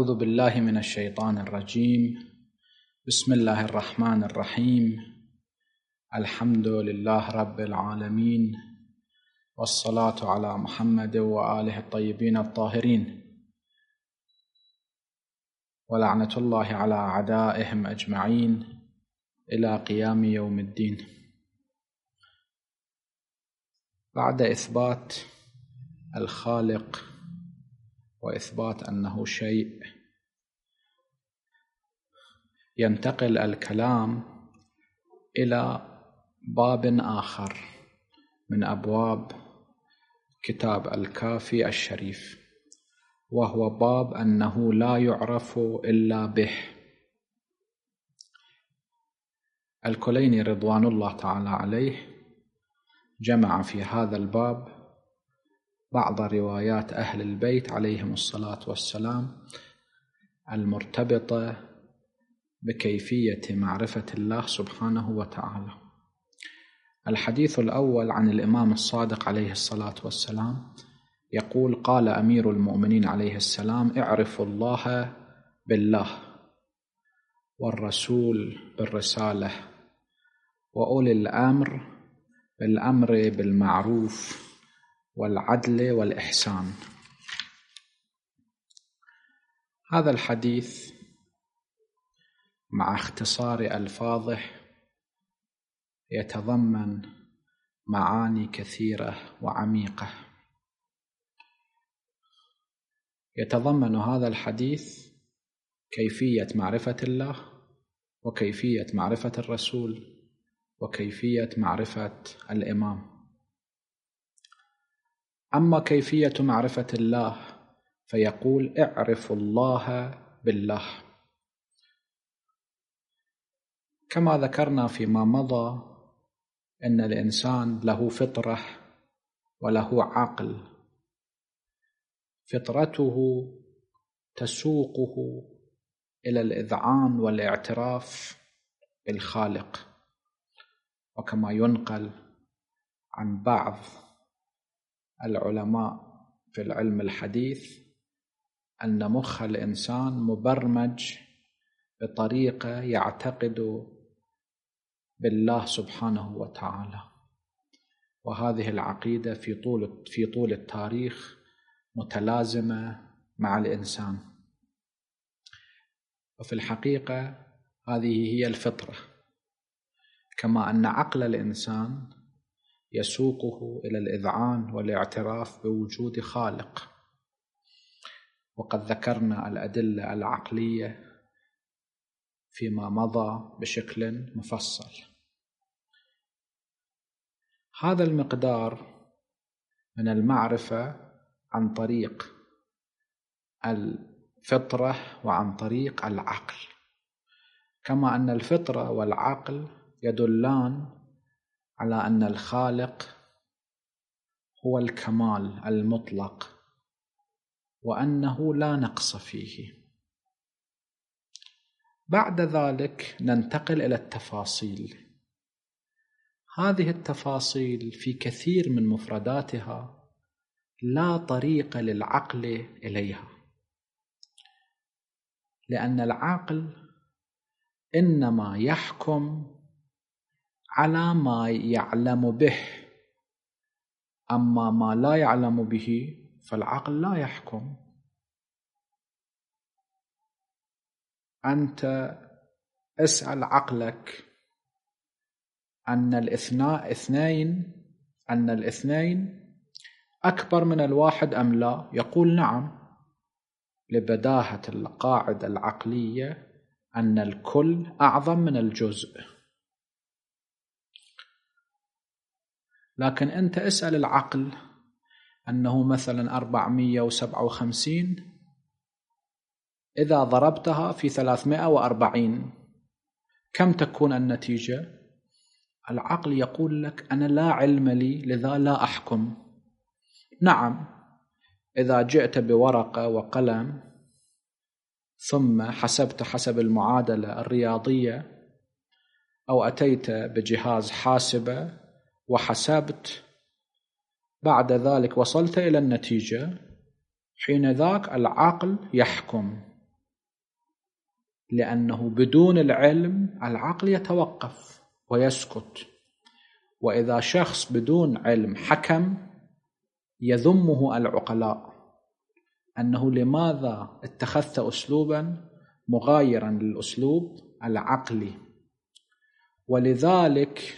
أعوذ بالله من الشيطان الرجيم. بسم الله الرحمن الرحيم. الحمد لله رب العالمين، والصلاة على محمد وآله الطيبين الطاهرين، ولعنة الله على أعدائهم أجمعين إلى قيام يوم الدين. بعد إثبات الخالق وإثبات أنه شيء، ينتقل الكلام إلى باب آخر من أبواب كتاب الكافي الشريف، وهو باب أنه لا يعرف إلا به. الكليني رضوان الله تعالى عليه جمع في هذا الباب بعض روايات أهل البيت عليهم الصلاة والسلام المرتبطة بكيفية معرفة الله سبحانه وتعالى. الحديث الأول عن الإمام الصادق عليه الصلاة والسلام يقول: قال أمير المؤمنين عليه السلام: اعرفوا الله بالله، والرسول بالرسالة، وأولي الأمر بالأمر بالمعروف والعدل والإحسان. هذا الحديث مع اختصار ألفاظه يتضمن معاني كثيرة وعميقة. يتضمن هذا الحديث كيفية معرفة الله، وكيفية معرفة الرسول، وكيفية معرفة الإمام. أما كيفية معرفة الله فيقول: اعرفوا الله بالله. كما ذكرنا فيما مضى أن الإنسان له فطرة وله عقل. فطرته تسوقه إلى الإذعان والاعتراف بالخالق، وكما ينقل عن بعض العلماء في العلم الحديث أن مخ الإنسان مبرمج بطريقة يعتقد بالله سبحانه وتعالى، وهذه العقيدة في طول التاريخ متلازمة مع الإنسان. وفي الحقيقة هذه هي الفطرة، كما أن عقل الإنسان يسوقه إلى الإذعان والاعتراف بوجود خالق. وقد ذكرنا الأدلة العقلية فيما مضى بشكل مفصل. هذا المقدار من المعرفة عن طريق الفطرة وعن طريق العقل، كما أن الفطرة والعقل يدلان على أن الخالق هو الكمال المطلق، وأنه لا نقص فيه. بعد ذلك ننتقل إلى التفاصيل. هذه التفاصيل في كثير من مفرداتها لا طريق للعقل إليها، لأن العقل إنما يحكم على ما يعلم به، أما ما لا يعلم به فالعقل لا يحكم. أنت اسأل عقلك أن الاثنين أكبر من الواحد أم لا؟ يقول نعم، لبداهة القاعدة العقلية أن الكل أعظم من الجزء. لكن أنت اسأل العقل أنه مثلا 457 إذا ضربتها في 340 كم تكون النتيجة؟ العقل يقول لك أنا لا علم لي، لذا لا أحكم. نعم، إذا جئت بورقة وقلم ثم حسبت حسب المعادلة الرياضية، أو أتيت بجهاز حاسبة وحسبت، بعد ذلك وصلت إلى النتيجة، حين ذاك العقل يحكم لأنه بدون العلم العقل يتوقف ويسكت، وإذا شخص بدون علم حكم يذمه العقلاء أنه لماذا اتخذت أسلوبا مغايرا للأسلوب العقلي. ولذلك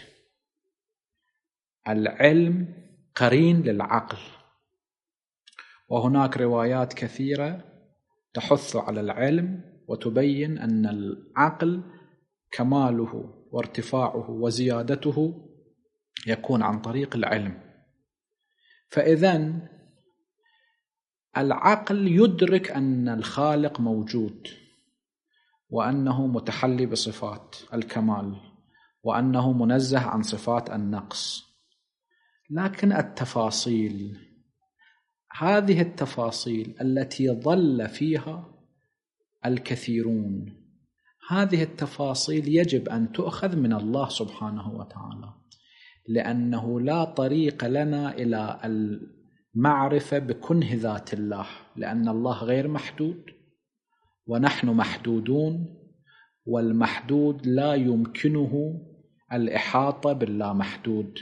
العلم قرين للعقل، وهناك روايات كثيرة تحث على العلم وتبين أن العقل كماله وارتفاعه وزيادته يكون عن طريق العلم. فإذن العقل يدرك أن الخالق موجود، وأنه متحلي بصفات الكمال، وأنه منزه عن صفات النقص، لكن التفاصيل، هذه التفاصيل التي ضل فيها الكثيرون، هذه التفاصيل يجب أن تؤخذ من الله سبحانه وتعالى، لأنه لا طريق لنا إلى المعرفة بكنه ذات الله، لأن الله غير محدود ونحن محدودون، والمحدود لا يمكنه الإحاطة باللا محدود،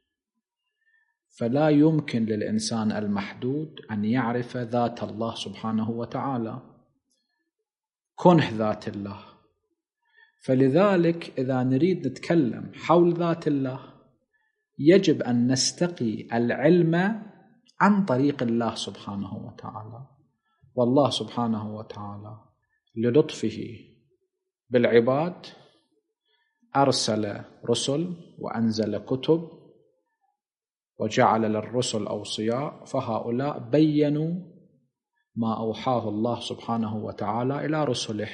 فلا يمكن للإنسان المحدود أن يعرف ذات الله سبحانه وتعالى، كنه ذات الله. فلذلك إذا نريد نتكلم حول ذات الله يجب أن نستقي العلم عن طريق الله سبحانه وتعالى. والله سبحانه وتعالى للطفه بالعباد أرسل رسل وأنزل كتب وجعل للرسل أوصياء، فهؤلاء بيّنوا ما أوحاه الله سبحانه وتعالى إلى رسله.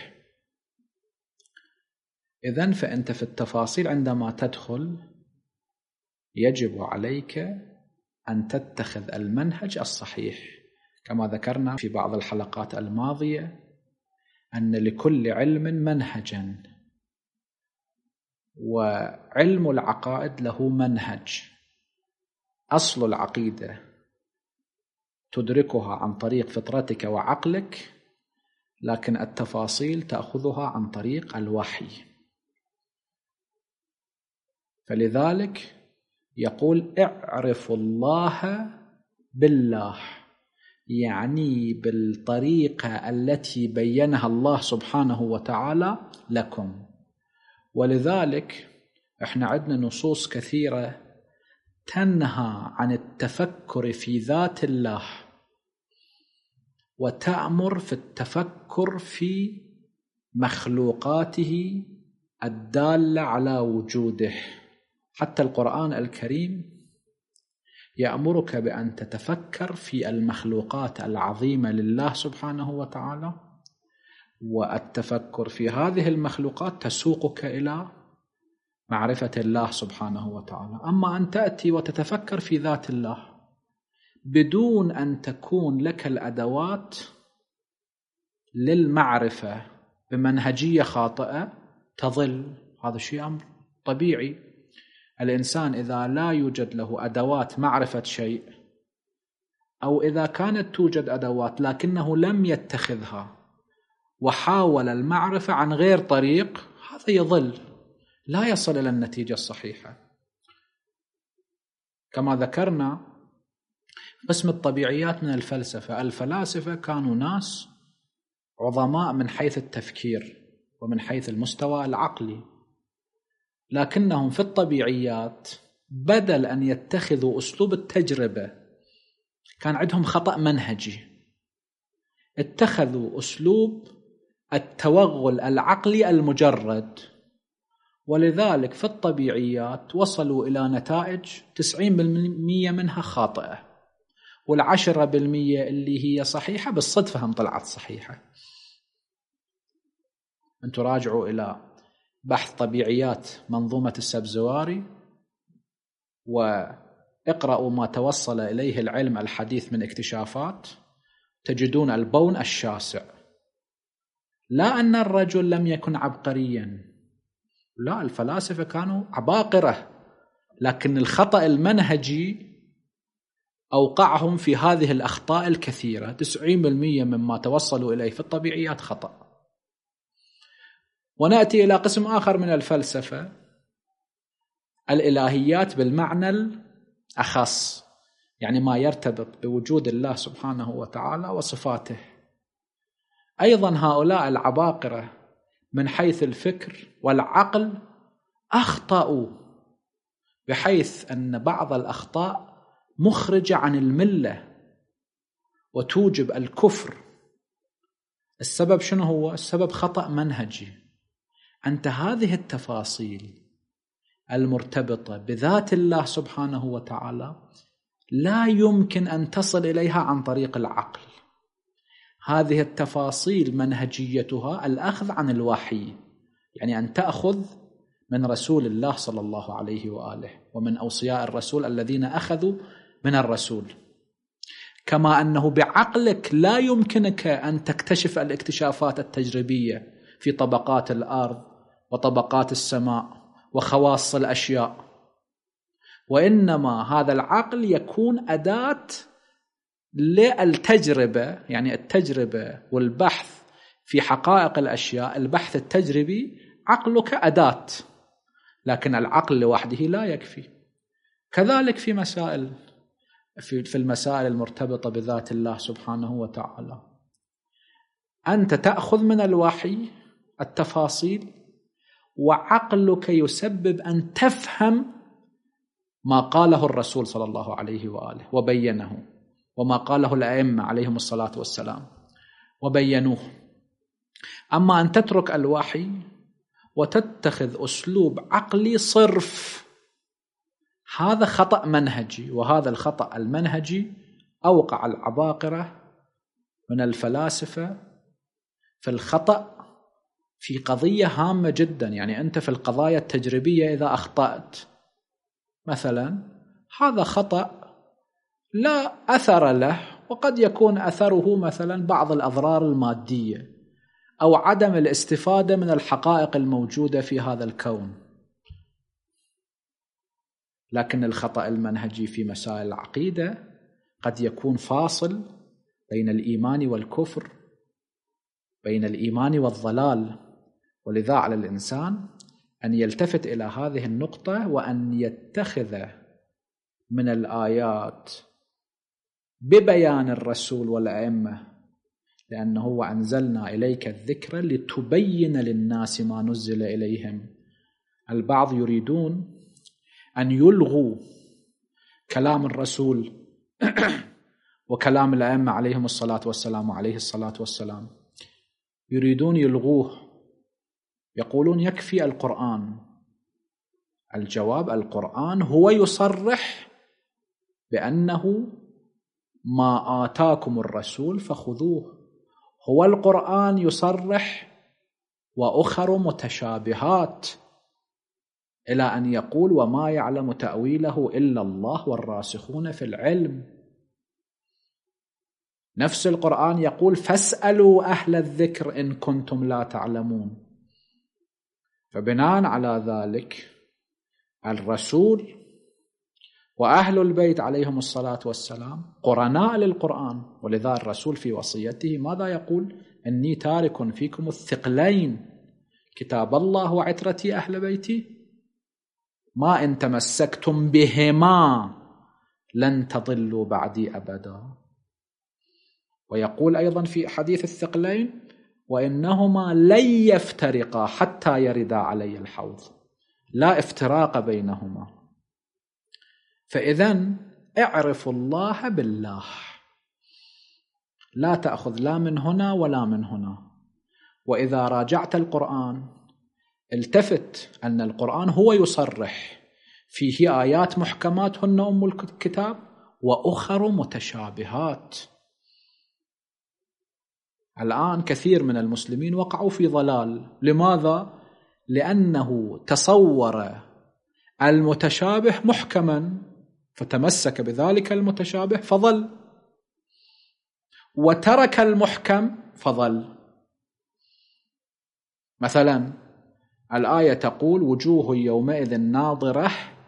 إذن فأنت في التفاصيل عندما تدخل يجب عليك أن تتخذ المنهج الصحيح، كما ذكرنا في بعض الحلقات الماضية أن لكل علم منهجا، وعلم العقائد له منهج. أصل العقيدة تدركها عن طريق فطرتك وعقلك، لكن التفاصيل تأخذها عن طريق الوحي. فلذلك يقول اعرفوا الله بالله، يعني بالطريقة التي بينها الله سبحانه وتعالى لكم. ولذلك احنا عندنا نصوص كثيرة تنهى عن التفكر في ذات الله وتأمر في التفكر في مخلوقاته الدالة على وجوده. حتى القرآن الكريم يأمرك بأن تتفكر في المخلوقات العظيمة لله سبحانه وتعالى، والتفكر في هذه المخلوقات تسوقك إلى معرفة الله سبحانه وتعالى. أما أن تأتي وتتفكر في ذات الله بدون أن تكون لك الأدوات للمعرفة بمنهجية خاطئة تضل. هذا شيء أمر طبيعي. الإنسان إذا لا يوجد له أدوات معرفة شيء، أو إذا كانت توجد أدوات لكنه لم يتخذها وحاول المعرفة عن غير طريق، هذا يضل، لا يصل إلى النتيجة الصحيحة. كما ذكرنا قسم الطبيعيات من الفلسفة، الفلاسفة كانوا ناس عظماء من حيث التفكير ومن حيث المستوى العقلي، لكنهم في الطبيعيات بدل أن يتخذوا أسلوب التجربة كان عندهم خطأ منهجي، اتخذوا أسلوب التوغل العقلي المجرد، ولذلك في الطبيعيات وصلوا إلى نتائج 90% منها خاطئة، وال10% اللي هي صحيحة بالصدفة هم طلعت صحيحة. أنتوا راجعوا إلى بحث طبيعيات منظومة السبزواري واقرأوا ما توصل إليه العلم الحديث من اكتشافات، تجدون البون الشاسع. لا أن الرجل لم يكن عبقريا، لا، الفلاسفة كانوا عباقرة، لكن الخطأ المنهجي أوقعهم في هذه الأخطاء الكثيرة. 90% مما توصلوا إليه في الطبيعيات خطأ. ونأتي إلى قسم آخر من الفلسفة، الإلهيات بالمعنى الأخص، يعني ما يرتبط بوجود الله سبحانه وتعالى وصفاته. أيضا هؤلاء العباقرة من حيث الفكر والعقل أخطأوا، بحيث أن بعض الأخطاء مخرجة عن الملة وتوجب الكفر. السبب شنو هو؟ السبب خطأ منهجي. أنت هذه التفاصيل المرتبطة بذات الله سبحانه وتعالى لا يمكن أن تصل إليها عن طريق العقل. هذه التفاصيل منهجيتها الأخذ عن الوحي، يعني أن تأخذ من رسول الله صلى الله عليه وآله ومن أوصياء الرسول الذين أخذوا من الرسول. كما أنه بعقلك لا يمكنك أن تكتشف الاكتشافات التجريبية في طبقات الأرض وطبقات السماء وخواص الأشياء، وإنما هذا العقل يكون أداة للتجربة، يعني التجربة والبحث في حقائق الأشياء. البحث التجريبي عقلك أداة، لكن العقل لوحده لا يكفي. كذلك في المسائل المرتبطة بذات الله سبحانه وتعالى، أنت تأخذ من الوحي التفاصيل، وعقلك يسبب أن تفهم ما قاله الرسول صلى الله عليه وآله وبينه، وما قاله الأئمة عليهم الصلاة والسلام وبينوه. أما أن تترك الوحي وتتخذ أسلوب عقلي صرف، هذا خطأ منهجي، وهذا الخطأ المنهجي أوقع العباقرة من الفلاسفة في الخطأ في قضية هامة جدا. يعني أنت في القضايا التجريبية إذا أخطأت مثلا، هذا خطأ لا أثر له، وقد يكون أثره مثلا بعض الأضرار المادية أو عدم الاستفادة من الحقائق الموجودة في هذا الكون. لكن الخطأ المنهجي في مسائل العقيدة قد يكون فاصل بين الإيمان والكفر، بين الإيمان والضلال. ولذا على الإنسان أن يلتفت إلى هذه النقطة، وأن يتخذ من الآيات ببيان الرسول والأئمة، لأنه وأنزلنا إليك الذكر لتبين للناس ما نزل إليهم. البعض يريدون أن يلغوا كلام الرسول وكلام الأئمة عليهم الصلاة والسلام وعليه الصلاة والسلام، يريدون يلغوه، يقولون يكفي القرآن. الجواب: القرآن هو يصرح بأنه ما آتاكم الرسول فخذوه. هو القرآن يصرح، وأخر متشابهات، إلى أن يقول: وما يعلم تأويله إلا الله والراسخون في العلم. نفس القرآن يقول: فاسألوا أهل الذكر إن كنتم لا تعلمون. فبناء على ذلك الرسول وأهل البيت عليهم الصلاة والسلام قرناء للقرآن. ولذا الرسول في وصيته ماذا يقول؟ إني تارك فيكم الثقلين كتاب الله وعترتي أهل بيتي، ما إن تمسكتم بهما لن تضلوا بعدي أبدا. ويقول أيضا في حديث الثقلين: وإنهما لن يفترقا حتى يردا علي الحوض. لا افتراق بينهما. فإذن اعرفوا الله بالله، لا تأخذ لا من هنا ولا من هنا. وإذا راجعت القرآن التفت أن القرآن هو يصرح، فيه آيات محكمات هن أم الكتاب وأخر متشابهات. الآن كثير من المسلمين وقعوا في ضلال. لماذا؟ لأنه تصور المتشابه محكما فتمسك بذلك المتشابه فضل، وترك المحكم فضل. مثلا الآية تقول: وجوه يومئذ ناظرة،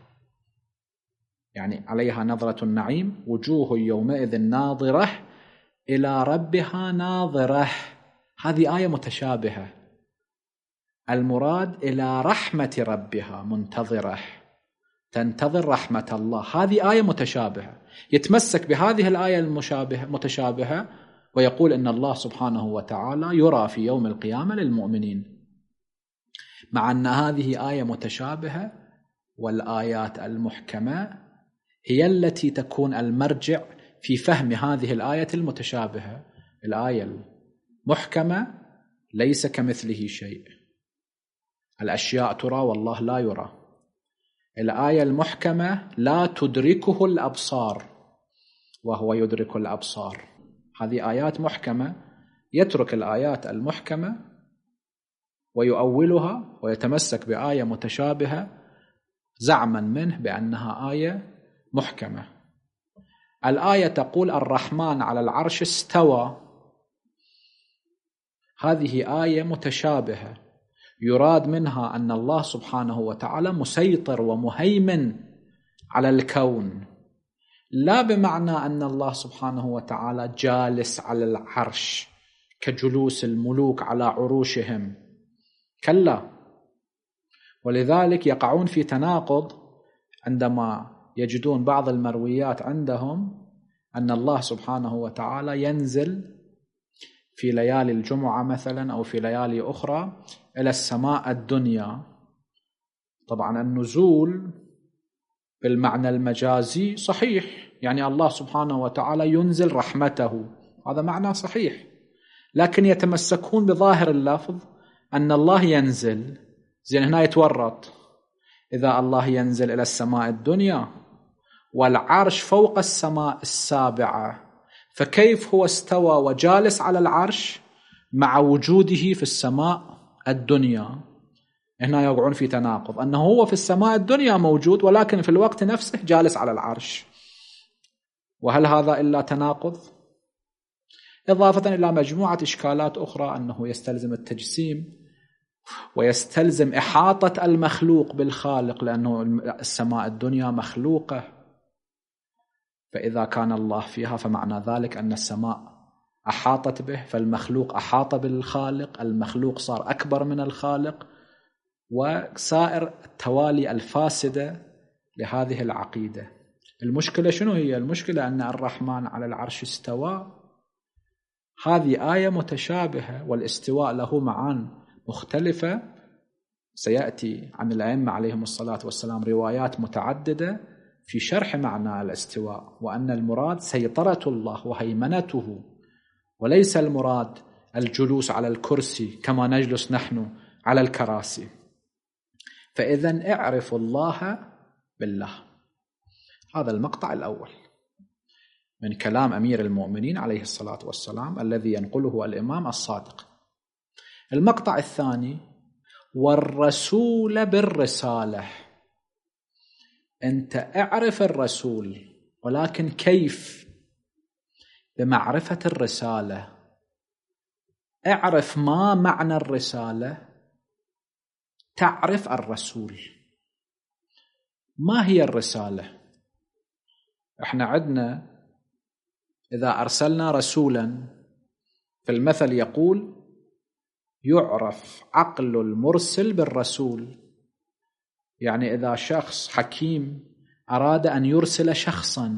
يعني عليها نظرة النعيم. وجوه يومئذ ناظرة إلى ربها ناظرة. هذه آية متشابهة. المراد إلى رحمة ربها منتظرة، تنتظر رحمة الله. هذه آية متشابهة، يتمسك بهذه الآية متشابهة ويقول إن الله سبحانه وتعالى يرى في يوم القيامة للمؤمنين، مع أن هذه آية متشابهة، والآيات المحكمة هي التي تكون المرجع في فهم هذه الآية المتشابهة. الآية المحكمة ليس كمثله شيء، الأشياء ترى والله لا يرى. الآية المحكمة لا تدركه الأبصار وهو يدرك الأبصار. هذه آيات محكمة، يترك الآيات المحكمة ويؤولها ويتمسك بآية متشابهة زعما منه بأنها آية محكمة. الآية تقول الرحمن على العرش استوى، هذه آية متشابهة يراد منها أن الله سبحانه وتعالى مسيطر ومهيمن على الكون، لا بمعنى أن الله سبحانه وتعالى جالس على العرش كجلوس الملوك على عروشهم، كلا. ولذلك يقعون في تناقض عندما يجدون بعض المرويات عندهم أن الله سبحانه وتعالى ينزل في ليالي الجمعة مثلا أو في ليالي أخرى إلى السماء الدنيا. طبعا النزول بالمعنى المجازي صحيح، يعني الله سبحانه وتعالى ينزل رحمته، هذا معنى صحيح، لكن يتمسكون بظاهر اللفظ أن الله ينزل. زين هنا يتورط، إذا الله ينزل إلى السماء الدنيا والعرش فوق السماء السابعة، فكيف هو استوى وجالس على العرش مع وجوده في السماء الدنيا؟ هنا يقعون في تناقض، أنه هو في السماء الدنيا موجود ولكن في الوقت نفسه جالس على العرش، وهل هذا إلا تناقض؟ إضافة إلى مجموعة إشكالات أخرى، أنه يستلزم التجسيم ويستلزم إحاطة المخلوق بالخالق، لأنه السماء الدنيا مخلوقة، فإذا كان الله فيها فمعنى ذلك أن السماء أحاطت به، فالمخلوق أحاط بالخالق، المخلوق صار أكبر من الخالق، وسائر التوالي الفاسدة لهذه العقيدة. المشكلة شنو هي؟ المشكلة أن الرحمن على العرش استوى، هذه آية متشابهة، والاستواء له معان مختلفة. سيأتي عن الأئمة عليهم الصلاة والسلام روايات متعددة في شرح معنى الاستواء، وأن المراد سيطرة الله وهيمنته، وليس المراد الجلوس على الكرسي كما نجلس نحن على الكراسي. فإذن اعرفوا الله بالله. هذا المقطع الأول من كلام أمير المؤمنين عليه الصلاة والسلام الذي ينقله الإمام الصادق. المقطع الثاني: والرسول بالرسالة. أنت اعرف الرسول، ولكن كيف؟ بمعرفة الرسالة. اعرف ما معنى الرسالة، تعرف الرسول. ما هي الرسالة؟ احنا عندنا إذا أرسلنا رسولا، في المثل يقول يعرف عقل المرسل بالرسول. يعني إذا شخص حكيم أراد أن يرسل شخصا،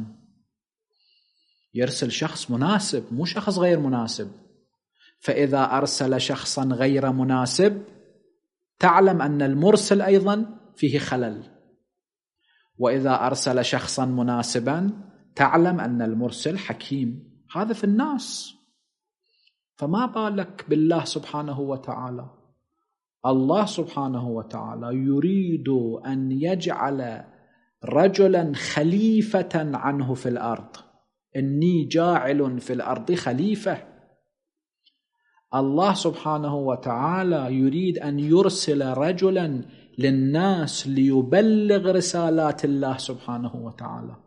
يرسل شخص مناسب مو شخص غير مناسب، فإذا أرسل شخصا غير مناسب تعلم أن المرسل أيضا فيه خلل، وإذا أرسل شخصا مناسبا تعلم أن المرسل حكيم. هذا في الناس، فما بالك بالله سبحانه وتعالى؟ الله سبحانه وتعالى يريد أن يجعل رجلا خليفة عنه في الأرض. إني جاعل في الأرض خليفة. الله سبحانه وتعالى يريد أن يرسل رجلا للناس ليبلغ رسالات الله سبحانه وتعالى.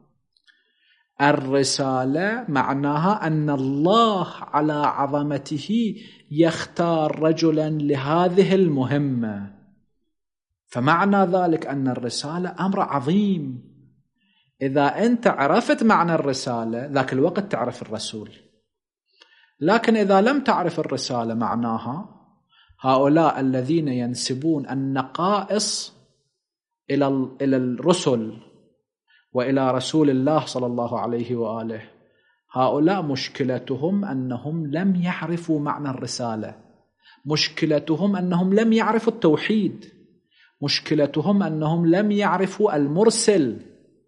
الرسالة معناها أن الله على عظمته يختار رجلا لهذه المهمة، فمعنى ذلك أن الرسالة أمر عظيم. إذا أنت عرفت معنى الرسالة ذاك الوقت تعرف الرسول، لكن إذا لم تعرف الرسالة معناها، هؤلاء الذين ينسبون النقائص إلى الرسل وإلى رسول الله صلى الله عليه وآله، هؤلاء مشكلتهم أنهم لم يعرفوا معنى الرسالة، مشكلتهم أنهم لم يعرفوا التوحيد، مشكلتهم أنهم لم يعرفوا المرسل.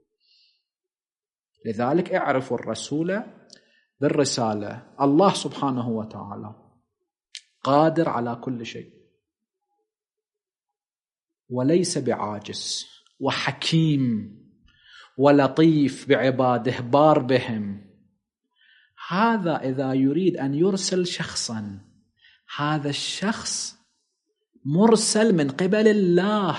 لذلك اعرفوا الرسول بالرسالة. الله سبحانه وتعالى قادر على كل شيء، وليس بعاجز، وحكيم ولطيف بعباده، بار بهم. هذا إذا يريد أن يرسل شخصا، هذا الشخص مرسل من قبل الله،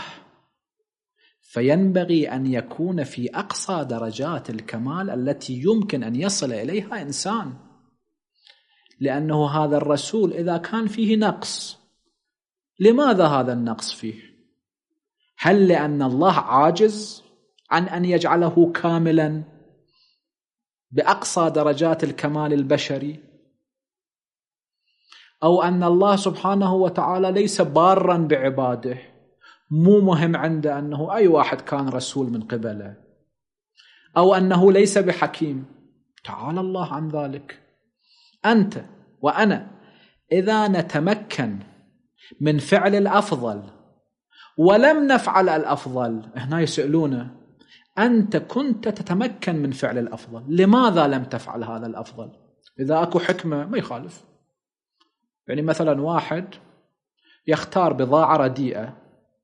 فينبغي أن يكون في أقصى درجات الكمال التي يمكن أن يصل إليها إنسان، لأنه هذا الرسول إذا كان فيه نقص، لماذا هذا النقص فيه؟ هل لأن الله عاجز عن أن يجعله كاملا بأقصى درجات الكمال البشري، أو أن الله سبحانه وتعالى ليس بارا بعباده، مو مهم عنده أنه أي واحد كان رسول من قبله، أو أنه ليس بحكيم؟ تعالى الله عن ذلك. أنت وأنا إذا نتمكن من فعل الأفضل ولم نفعل الأفضل، هنا يسألونه أنت كنت تتمكن من فعل الأفضل، لماذا لم تفعل هذا الأفضل؟ إذا أكو حكمة ما يخالف. يعني مثلا واحد يختار بضاعة رديئة،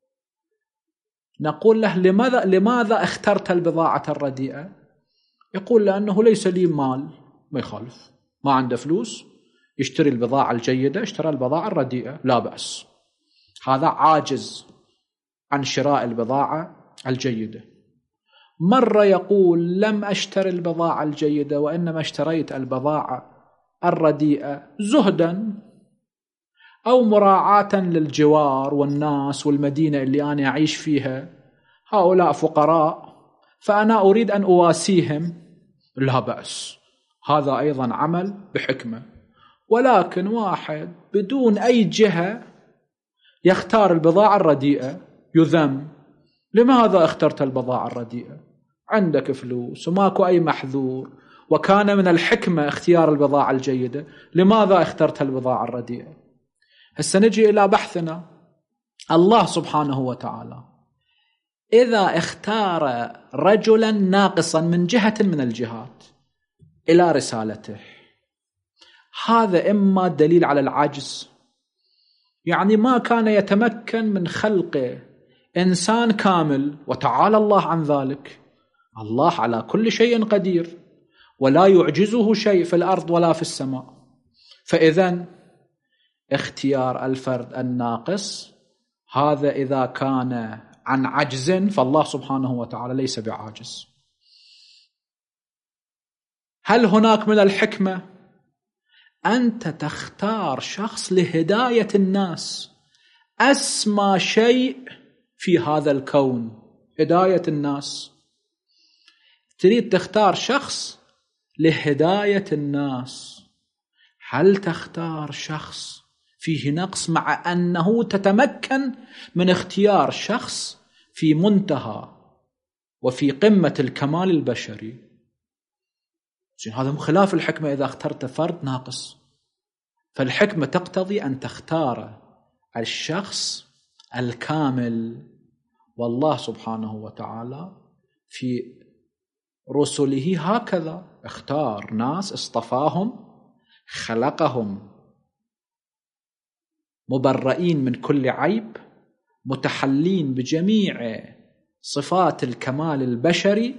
نقول له لماذا اخترت البضاعة الرديئة؟ يقول لأنه ليس لي مال. ما يخالف، ما عنده فلوس يشتري البضاعة الجيدة، اشترى البضاعة الرديئة، لا بأس. هذا عاجز عن شراء البضاعة الجيدة. مرة يقول لم أشتري البضاعة الجيدة وإنما اشتريت البضاعة الرديئة زهدا أو مراعاة للجوار والناس والمدينة اللي أنا أعيش فيها، هؤلاء فقراء فأنا أريد أن أواسيهم، لا بأس، هذا أيضا عمل بحكمة. ولكن واحد بدون أي جهة يختار البضاعة الرديئة يذم. لماذا اخترت البضاعة الرديئة؟ عندك فلوس وماكو أي محذور، وكان من الحكمة اختيار البضاعة الجيدة، لماذا اخترت البضاعة الرديئة؟ هسه نجي إلى بحثنا. الله سبحانه وتعالى إذا اختار رجلا ناقصا من جهة من الجهات إلى رسالته، هذا إما دليل على العجز، يعني ما كان يتمكن من خلق إنسان كامل، وتعالى الله عن ذلك. الله على كل شيء قدير ولا يعجزه شيء في الأرض ولا في السماء. فإذن اختيار الفرد الناقص هذا إذا كان عن عجز، فالله سبحانه وتعالى ليس بعاجز. هل هناك من الحكمة أنت تختار شخص لهداية الناس؟ أسمى شيء في هذا الكون هداية الناس. تريد تختار شخص لهداية الناس، هل تختار شخص فيه نقص مع أنه تتمكن من اختيار شخص في منتهى وفي قمة الكمال البشري؟ هذا خلاف الحكمة إذا اخترت فرد ناقص. فالحكمة تقتضي أن تختار الشخص الكامل. والله سبحانه وتعالى في رسله هكذا اختار ناس، اصطفاهم، خلقهم مبرئين من كل عيب، متحلين بجميع صفات الكمال البشري،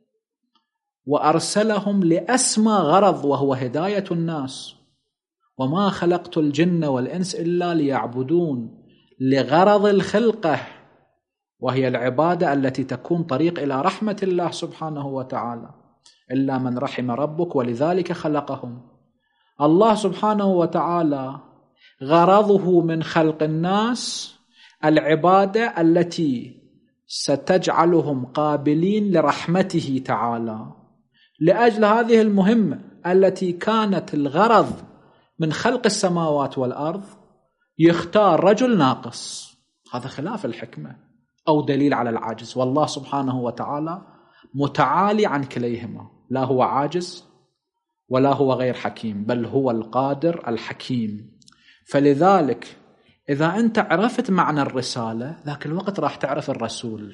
وأرسلهم لأسمى غرض وهو هداية الناس. وما خلقت الجن والإنس إلا ليعبدون، لغرض الخلقة وهي العبادة التي تكون طريق إلى رحمة الله سبحانه وتعالى، إلا من رحم ربك ولذلك خلقهم. الله سبحانه وتعالى غرضه من خلق الناس العبادة التي ستجعلهم قابلين لرحمته تعالى. لأجل هذه المهمة التي كانت الغرض من خلق السماوات والأرض يختار رجل ناقص، هذا خلاف الحكمة أو دليل على العاجز. والله سبحانه وتعالى متعالي عن كليهما، لا هو عاجز ولا هو غير حكيم، بل هو القادر الحكيم. فلذلك إذا أنت عرفت معنى الرسالة ذاك الوقت راح تعرف الرسول.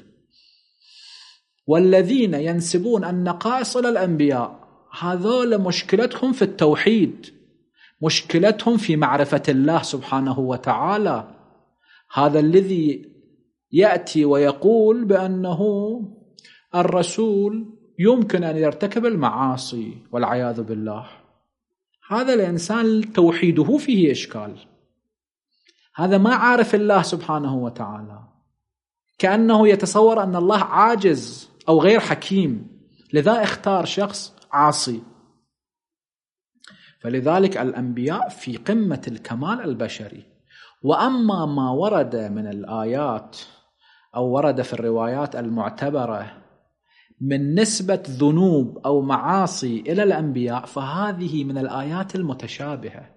والذين ينسبون النقائص إلى الأنبياء هذول مشكلتهم في التوحيد، مشكلتهم في معرفة الله سبحانه وتعالى. هذا الذي يأتي ويقول بأنه الرسول يمكن أن يرتكب المعاصي والعياذ بالله، هذا الإنسان توحيده فيه إشكال، هذا ما عارف الله سبحانه وتعالى، كأنه يتصور أن الله عاجز أو غير حكيم، لذا اختار شخص عاصي. فلذلك الأنبياء في قمة الكمال البشري. وأما ما ورد من الآيات أو ورد في الروايات المعتبرة من نسبة ذنوب أو معاصي إلى الأنبياء فهذه من الآيات المتشابهة.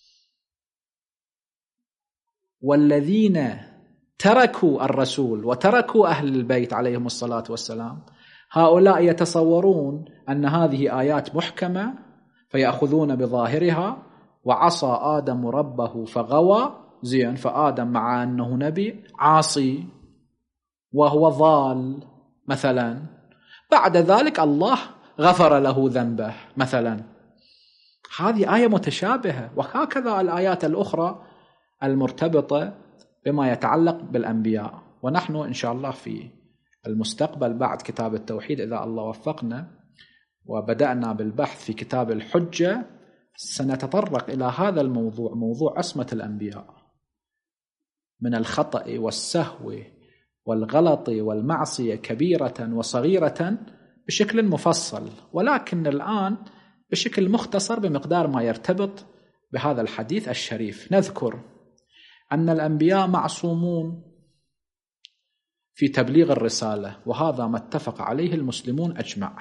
والذين تركوا الرسول وتركوا أهل البيت عليهم الصلاة والسلام هؤلاء يتصورون أن هذه آيات محكمة فيأخذون بظاهرها، وعصى آدم ربه فغوى، زين، فآدم مع أنه نبي عاصي وهو ضال مثلا، بعد ذلك الله غفر له ذنبه مثلا. هذه آية متشابهة. وهكذا الآيات الأخرى المرتبطة بما يتعلق بالأنبياء. ونحن إن شاء الله في المستقبل بعد كتاب التوحيد إذا الله وفقنا وبدأنا بالبحث في كتاب الحجة سنتطرق إلى هذا الموضوع، موضوع عصمة الأنبياء من الخطأ والسهو والغلط والمعصية كبيرة وصغيرة بشكل مفصل، ولكن الآن بشكل مختصر بمقدار ما يرتبط بهذا الحديث الشريف. نذكر أن الأنبياء معصومون في تبليغ الرسالة، وهذا ما اتفق عليه المسلمون أجمع.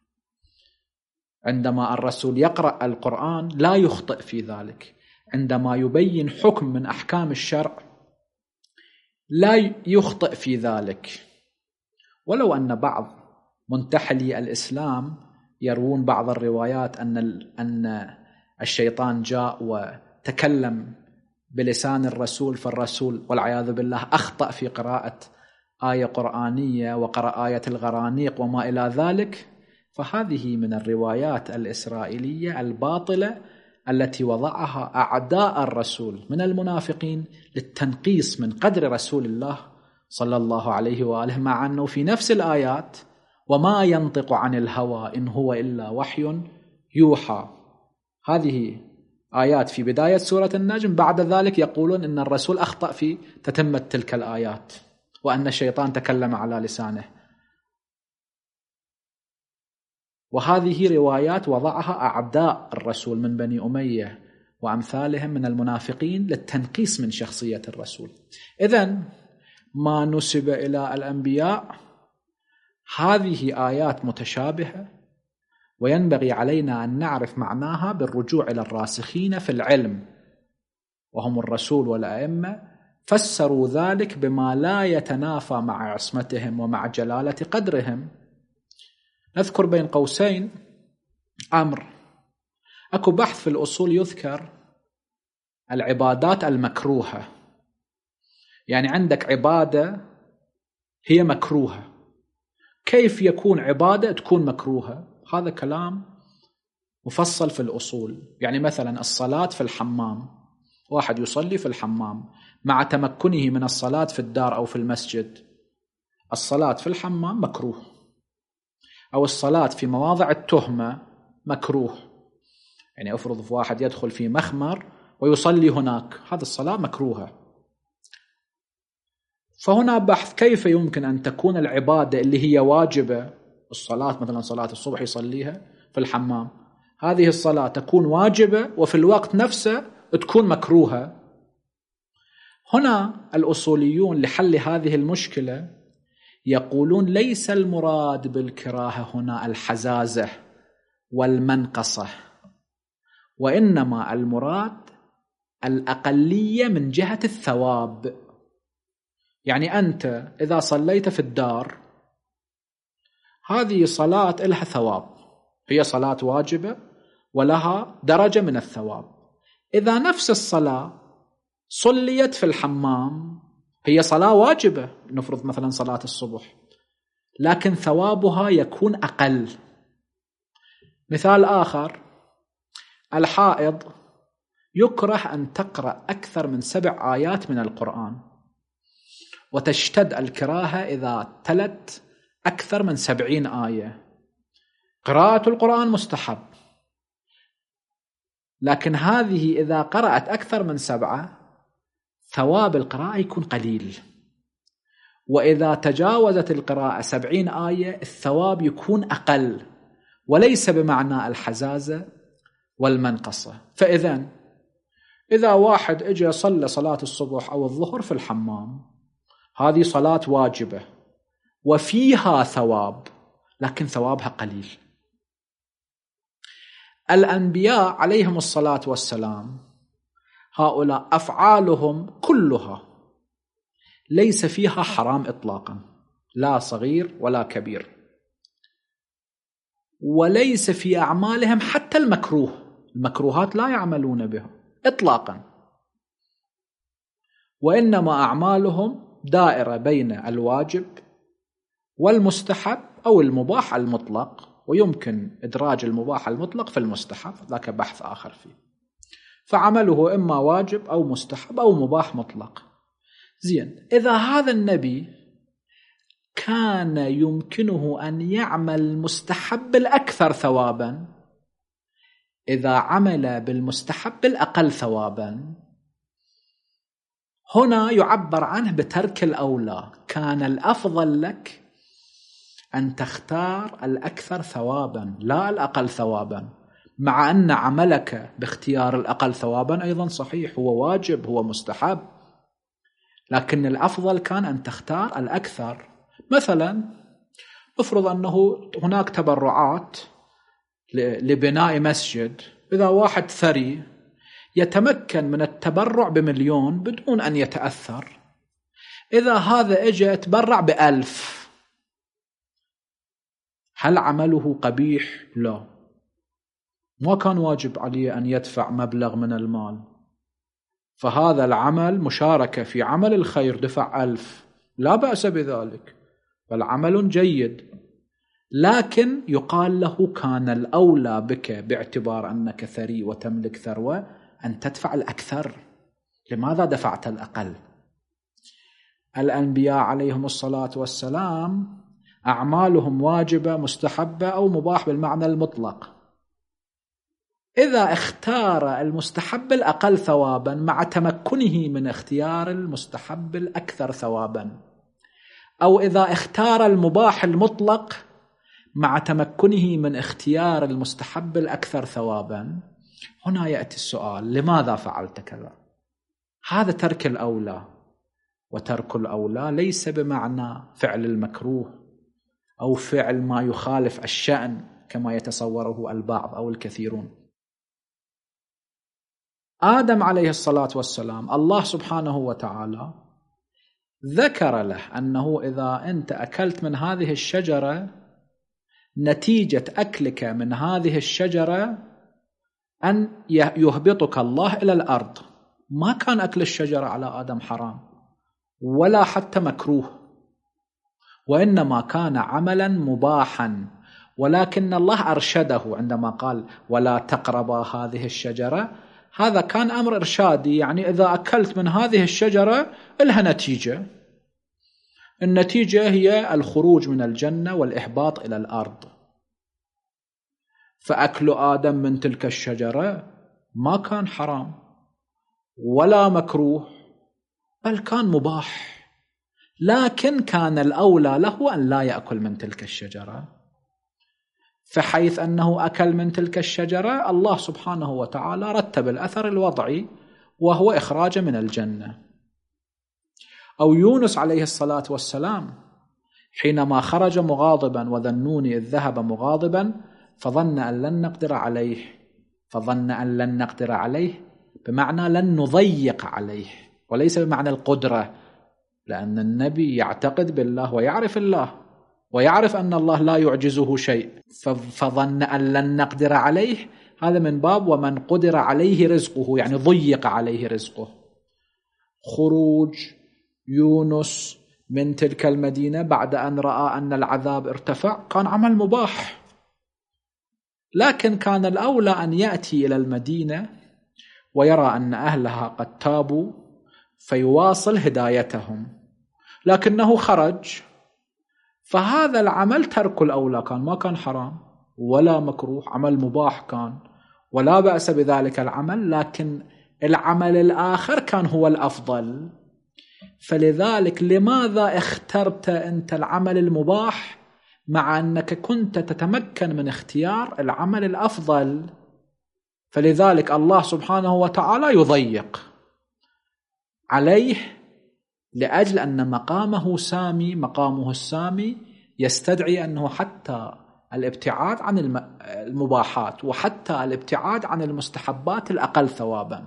عندما الرسول يقرأ القرآن لا يخطئ في ذلك، عندما يبين حكم من أحكام الشرع لا يخطئ في ذلك. ولو أن بعض منتحلي الإسلام يروون بعض الروايات أن الشيطان جاء وتكلم بلسان الرسول، فالرسول والعياذ بالله أخطأ في قراءة آية قرآنية وقرأ آية الغرانيق وما إلى ذلك، فهذه من الروايات الإسرائيلية الباطلة التي وضعها أعداء الرسول من المنافقين للتنقيص من قدر رسول الله صلى الله عليه وآله، مع أنه في نفس الآيات وما ينطق عن الهوى إن هو إلا وحي يوحى، هذه آيات في بداية سورة النجم، بعد ذلك يقولون إن الرسول أخطأ في تتمة تلك الآيات وأن الشيطان تكلم على لسانه. وهذه روايات وضعها أعداء الرسول من بني أمية وأمثالهم من المنافقين للتنقيص من شخصية الرسول. إذن ما نسب إلى الأنبياء هذه آيات متشابهة، وينبغي علينا أن نعرف معناها بالرجوع إلى الراسخين في العلم وهم الرسول والأئمة، فسروا ذلك بما لا يتنافى مع عصمتهم ومع جلالة قدرهم. نذكر بين قوسين أمر، أكو بحث في الأصول يذكر العبادات المكروهة، يعني عندك عبادة هي مكروهة، كيف يكون عبادة تكون مكروهة؟ هذا كلام مفصل في الأصول. يعني مثلا الصلاة في الحمام، واحد يصلي في الحمام مع تمكنه من الصلاة في الدار أو في المسجد، الصلاة في الحمام مكروه، أو الصلاة في مواضع التهمة مكروه، يعني أفرض في واحد يدخل في مخمر ويصلي هناك، هذا الصلاة مكروهة. فهنا بحث كيف يمكن أن تكون العبادة اللي هي واجبة، الصلاة مثلا صلاة الصبح يصليها في الحمام، هذه الصلاة تكون واجبة وفي الوقت نفسه تكون مكروهة. هنا الأصوليون لحل هذه المشكلة يقولون ليس المراد بالكراهة هنا الحزازة والمنقصة، وإنما المراد الأقلية من جهة الثواب. يعني أنت إذا صليت في الدار هذه صلاة لها ثواب، هي صلاة واجبة ولها درجة من الثواب. إذا نفس الصلاة صليت في الحمام هي صلاة واجبة، نفرض مثلا صلاة الصبح، لكن ثوابها يكون أقل. مثال آخر، الحائض يكره أن تقرأ أكثر من 7 آيات من القرآن، وتشتد الكراهة إذا تلت أكثر من 70 آية. قراءة القرآن مستحب، لكن هذه إذا قرأت أكثر من 7 ثواب القراءة يكون قليل، وإذا تجاوزت القراءة 70 آية الثواب يكون أقل، وليس بمعنى الحزازة والمنقصة. إذا واحد اجى صلى صلاة الصبح أو الظهر في الحمام، هذه صلاة واجبة وفيها ثواب، لكن ثوابها قليل. الأنبياء عليهم الصلاة والسلام هؤلاء أفعالهم كلها ليس فيها حرام إطلاقا، لا صغير ولا كبير، وليس في أعمالهم حتى المكروهات لا يعملون بها إطلاقا، وإنما أعمالهم دائرة بين الواجب والمستحب أو المباح المطلق، ويمكن إدراج المباح المطلق في المستحب، ذاك بحث آخر فيه. فعمله إما واجب أو مستحب أو مباح مطلق. زين، إذا هذا النبي كان يمكنه أن يعمل المستحب الأكثر ثوابا، إذا عمل بالمستحب الأقل ثوابا، هنا يعبر عنه بترك الأولى. كان الأفضل لك أن تختار الأكثر ثوابا لا الأقل ثوابا، مع أن عملك باختيار الأقل ثوابا أيضا صحيح، هو واجب هو مستحب، لكن الأفضل كان أن تختار الأكثر. مثلا افرض أنه هناك تبرعات لبناء مسجد، إذا واحد ثري يتمكن من التبرع ب1,000,000 بدون أن يتأثر، إذا هذا اجى يتبرع ب1000، هل عمله قبيح؟ لا، ما كان واجب عليه أن يدفع مبلغ من المال، فهذا العمل مشاركة في عمل الخير، دفع 1000 لا بأس بذلك، بل عمل جيد، لكن يقال له كان الأولى بك باعتبار أنك ثري وتملك ثروة أن تدفع الأكثر، لماذا دفعت الأقل؟ الأنبياء عليهم الصلاة والسلام أعمالهم واجبة مستحبة أو مباح بالمعنى المطلق. إذا اختار المستحب الأقل ثوابا مع تمكنه من اختيار المستحب الأكثر ثوابا، أو إذا اختار المباح المطلق مع تمكنه من اختيار المستحب الأكثر ثوابا، هنا يأتي السؤال: لماذا فعلت كذا؟ هذا ترك الأولى، وترك الأولى ليس بمعنى فعل المكروه أو فعل ما يخالف الشأن كما يتصوره البعض أو الكثيرون. آدم عليه الصلاة والسلام الله سبحانه وتعالى ذكر له أنه إذا أنت أكلت من هذه الشجرة نتيجة أكلك من هذه الشجرة أن يهبطك الله إلى الأرض. ما كان أكل الشجرة على آدم حرام ولا حتى مكروه، وإنما كان عملا مباحا، ولكن الله أرشده عندما قال ولا تقربا هذه الشجرة، هذا كان أمر إرشادي، يعني إذا أكلت من هذه الشجرة لها نتيجة، النتيجة هي الخروج من الجنة والإهباط إلى الأرض. فأكل آدم من تلك الشجرة ما كان حرام ولا مكروه، بل كان مباح، لكن كان الأولى له أن لا يأكل من تلك الشجرة. فحيث أنه أكل من تلك الشجرة الله سبحانه وتعالى رتب الأثر الوضعي وهو إخراجه من الجنة. أو يونس عليه الصلاة والسلام حينما خرج مغاضبا وذنون إذ ذهب مغاضبا فظن أن لن نقدر عليه بمعنى لن نضيق عليه، وليس بمعنى القدرة، لأن النبي يعتقد بالله ويعرف الله ويعرف أن الله لا يعجزه شيء، فظن أن لن نقدر عليه، هذا من باب ومن قدر عليه رزقه، يعني ضيق عليه رزقه. خروج يونس من تلك المدينة بعد أن رأى أن العذاب ارتفع كان عمل مباح، لكن كان الأولى أن يأتي إلى المدينة ويرى أن أهلها قد تابوا فيواصل هدايتهم، لكنه خرج، فهذا العمل ترك الأولى، كان ما كان حرام ولا مكروه، عمل مباح كان ولا بأس بذلك العمل، لكن العمل الآخر كان هو الأفضل. فلذلك لماذا اخترت أنت العمل المباح مع أنك كنت تتمكن من اختيار العمل الأفضل؟ فلذلك الله سبحانه وتعالى يضيق عليه لأجل أن مقامه السامي يستدعي أنه حتى الابتعاد عن المباحات وحتى الابتعاد عن المستحبات الأقل ثوابا،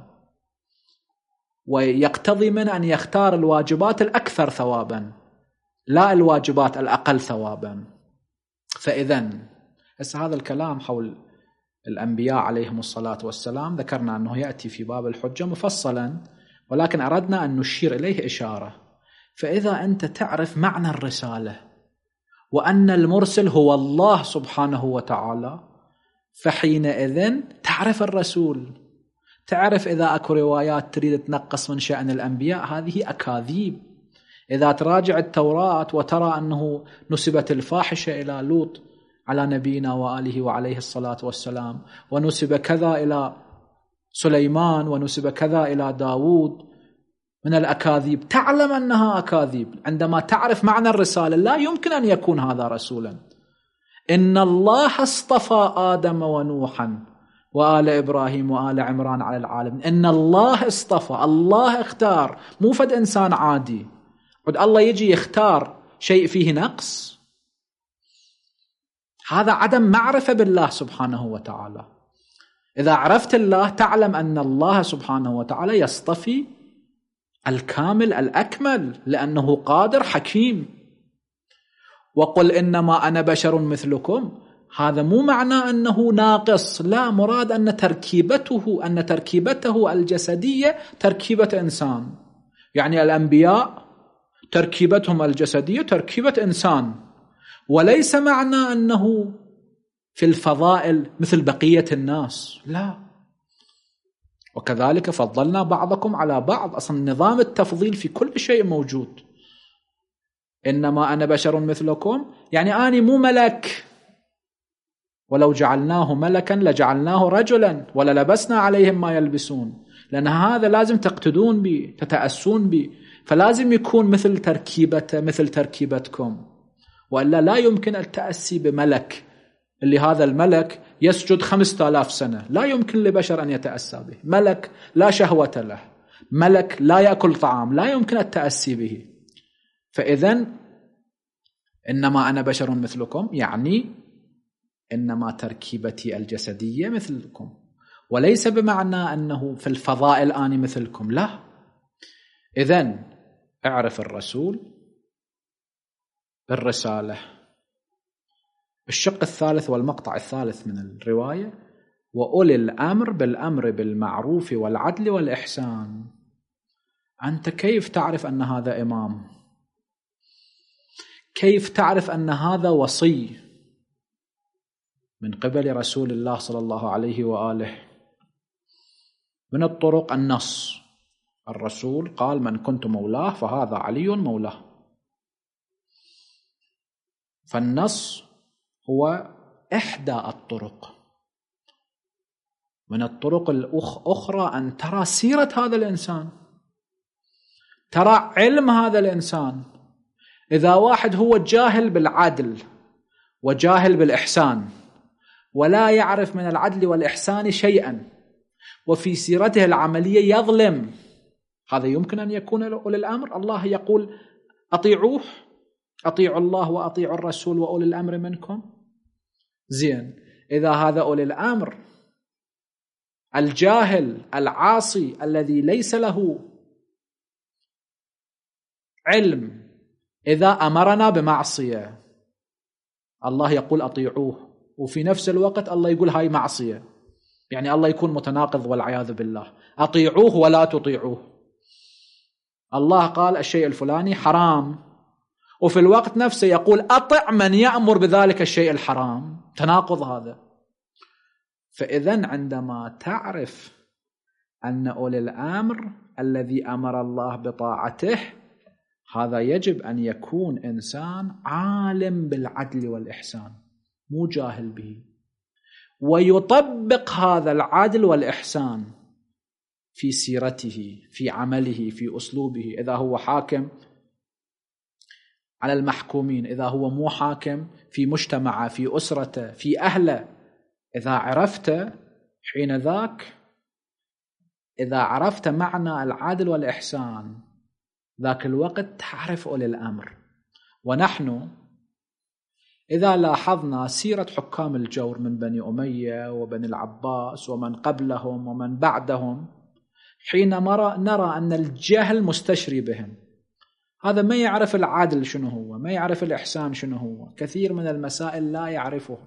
ويقتضي من أن يختار الواجبات الأكثر ثوابا لا الواجبات الأقل ثوابا. فإذن هذا الكلام حول الأنبياء عليهم الصلاة والسلام ذكرنا أنه يأتي في باب الحجة مفصلا، ولكن أردنا أن نشير إليه إشارة. فإذا أنت تعرف معنى الرسالة وأن المرسل هو الله سبحانه وتعالى، فحينئذ تعرف الرسول، تعرف إذا أكو روايات تريد تنقص من شأن الأنبياء هذه أكاذيب. إذا تراجع التوراة وترى أنه نسبت الفاحشة إلى لوط على نبينا وآله وعليه الصلاة والسلام، ونسب كذا إلى سليمان ونسب كذا إلى داود من الأكاذيب، تعلم أنها أكاذيب. عندما تعرف معنى الرسالة لا يمكن أن يكون هذا رسولا. إن الله اصطفى آدم ونوحا وآل إبراهيم وآل عمران على العالم. إن الله اصطفى، الله اختار، مو فد إنسان عادي. قد الله يجي يختار شيء فيه نقص؟ هذا عدم معرفة بالله سبحانه وتعالى. إذا عرفت الله تعلم أن الله سبحانه وتعالى يصطفي الكامل الأكمل لأنه قادر حكيم. وقل إنما أنا بشر مثلكم، هذا مو معنى أنه ناقص، لا، مراد أن تركيبته الجسدية تركيبة إنسان. يعني الأنبياء تركيبتهم الجسدية تركيبة إنسان، وليس معنى أنه في الفضائل مثل بقية الناس، لا. وكذلك فضلنا بعضكم على بعض، أصلا نظام التفضيل في كل شيء موجود. إنما أنا بشر مثلكم يعني أنا مو ملك، ولو جعلناه ملكا لجعلناه رجلا وللبسنا عليهم ما يلبسون، لأن هذا لازم تقتدون به تتأسون به، فلازم يكون مثل تركيبتكم، وإلا لا يمكن التأسي بملك اللي هذا الملك يسجد 5000 سنة، لا يمكن لبشر أن يتأسى به. ملك لا شهوة له، ملك لا يأكل طعام، لا يمكن التأسي به. فإذن إنما أنا بشر مثلكم يعني إنما تركيبتي الجسدية مثلكم، وليس بمعنى أنه في الفضائل أنا مثلكم، لا. إذن اعرف الرسول بالرسالة. الشق الثالث والمقطع الثالث من الرواية: وأولي الأمر بالأمر بالمعروف والعدل والإحسان. أنت كيف تعرف أن هذا إمام؟ كيف تعرف أن هذا وصي من قبل رسول الله صلى الله عليه وآله؟ من الطرق النص، الرسول قال: من كنت مولاه فهذا علي مولاه. فالنص هو إحدى الطرق. من الطرق الأخرى أن ترى سيرة هذا الإنسان، ترى علم هذا الإنسان. إذا واحد هو جاهل بالعدل وجاهل بالإحسان ولا يعرف من العدل والإحسان شيئا، وفي سيرته العملية يظلم، هذا يمكن أن يكون أولي الأمر؟ الله يقول: أطيعوه، أطيعوا الله وأطيعوا الرسول وأولي الأمر منكم. زين، إذا هذا أولي الأمر الجاهل العاصي الذي ليس له علم إذا أمرنا بمعصية الله يقول أطيعوه، وفي نفس الوقت الله يقول هاي معصية، يعني الله يكون متناقض والعياذ بالله. أطيعوه ولا تطيعوه. الله قال الشيء الفلاني حرام، وفي الوقت نفسه يقول أطع من يأمر بذلك الشيء الحرام. تناقض هذا. فإذن عندما تعرف أن أولي الأمر الذي أمر الله بطاعته هذا يجب أن يكون إنسان عالم بالعدل والإحسان، مو جاهل به، ويطبق هذا العدل والإحسان في سيرته، في عمله، في أسلوبه. إذا هو حاكم على المحكومين، إذا هو مو حاكم في مجتمعه، في أسرته، في أهله. إذا عرفت حين ذاك، إذا عرفت معنى العدل والإحسان ذاك الوقت تعرف أولي الأمر. ونحن إذا لاحظنا سيرة حكام الجور من بني أمية وبني العباس ومن قبلهم ومن بعدهم، حين نرى أن الجهل مستشري بهم. هذا ما يعرف العدل شنو هو، ما يعرف الإحسان شنو هو، كثير من المسائل لا يعرفه،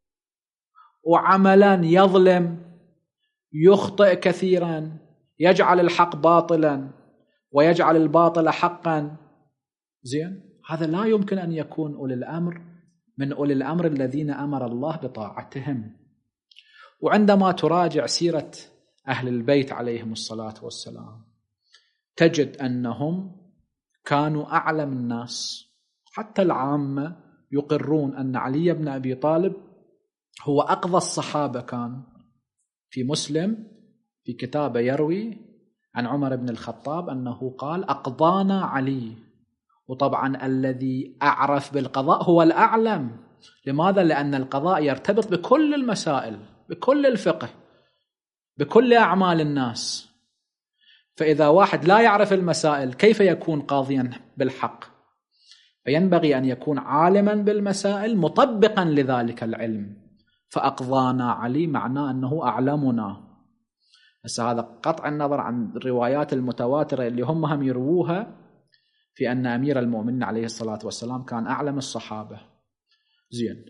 وعملا يظلم، يخطئ كثيرا، يجعل الحق باطلا ويجعل الباطل حقا. زين، هذا لا يمكن أن يكون أولي الأمر من أولي الأمر الذين أمر الله بطاعتهم. وعندما تراجع سيرة أهل البيت عليهم الصلاة والسلام تجد أنهم كانوا أعلم الناس، حتى العامة يقرون أن علي بن أبي طالب هو أقضى الصحابة. كان في مسلم في كتابه يروي عن عمر بن الخطاب أنه قال أقضانا علي. وطبعا الذي أعرف بالقضاء هو الأعلم. لماذا؟ لأن القضاء يرتبط بكل المسائل، بكل الفقه، بكل أعمال الناس. فإذا واحد لا يعرف المسائل كيف يكون قاضيا بالحق؟ فينبغي أن يكون عالما بالمسائل مطبقا لذلك العلم. فأقضانا علي معناه أنه أعلمنا. بس هذا قطع النظر عن الروايات المتواترة اللي هم يرووها في أن أمير المؤمنين عليه الصلاة والسلام كان أعلم الصحابة. زين،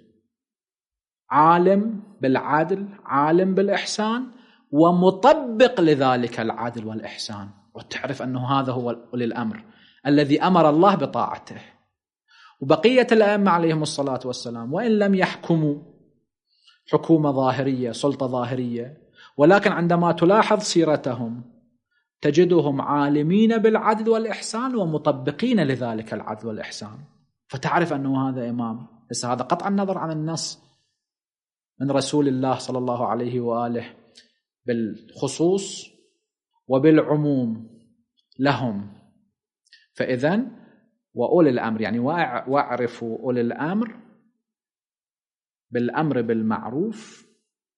عالم بالعدل، عالم بالإحسان، ومطبق لذلك العدل والإحسان. وتعرف أنه هذا هو أولي الأمر الذي أمر الله بطاعته. وبقية الأئمة عليهم الصلاة والسلام وإن لم يحكموا حكومة ظاهرية، سلطة ظاهرية، ولكن عندما تلاحظ سيرتهم تجدهم عالمين بالعدل والإحسان ومطبقين لذلك العدل والإحسان. فتعرف أنه هذا إمام. بس هذا قطع النظر عن النص من رسول الله صلى الله عليه وآله بالخصوص وبالعموم لهم. فإذن وأولي الأمر يعني واعرفوا أولي الأمر بالأمر بالمعروف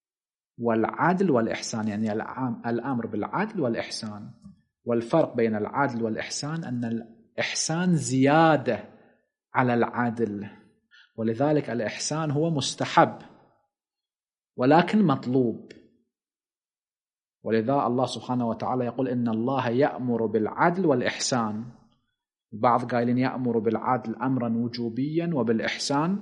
والعدل والإحسان، يعني الأمر بالعدل والإحسان. والفرق بين العدل والإحسان أن الإحسان زيادة على العدل، ولذلك الإحسان هو مستحب ولكن مطلوب. ولذا الله سبحانه وتعالى يقول إن الله يأمر بالعدل والإحسان. بعض قائلين يأمر بالعدل أمرا وجوبيا وبالإحسان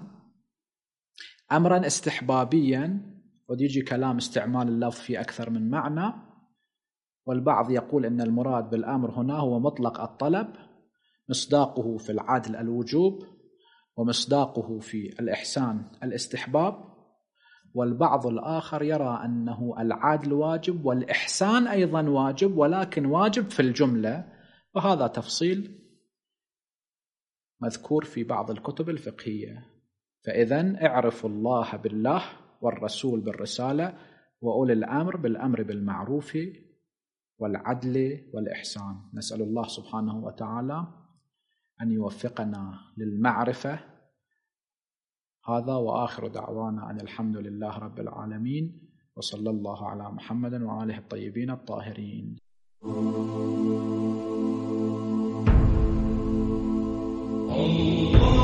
أمرا استحبابيا، ويجي كلام استعمال اللفظ في أكثر من معنى. والبعض يقول إن المراد بالأمر هنا هو مطلق الطلب، مصداقه في العدل الوجوب ومصداقه في الإحسان الاستحباب. والبعض الآخر يرى أنه العدل واجب والإحسان أيضا واجب، ولكن واجب في الجملة. وهذا تفصيل مذكور في بعض الكتب الفقهية. فإذن اعرفوا الله بالله والرسول بالرسالة وأولي الأمر بالأمر بالمعروف والعدل والإحسان. نسأل الله سبحانه وتعالى أن يوفقنا للمعرفة. هذا وآخر دعوانا أن الحمد لله رب العالمين، وصلى الله على محمد وآله الطيبين الطاهرين.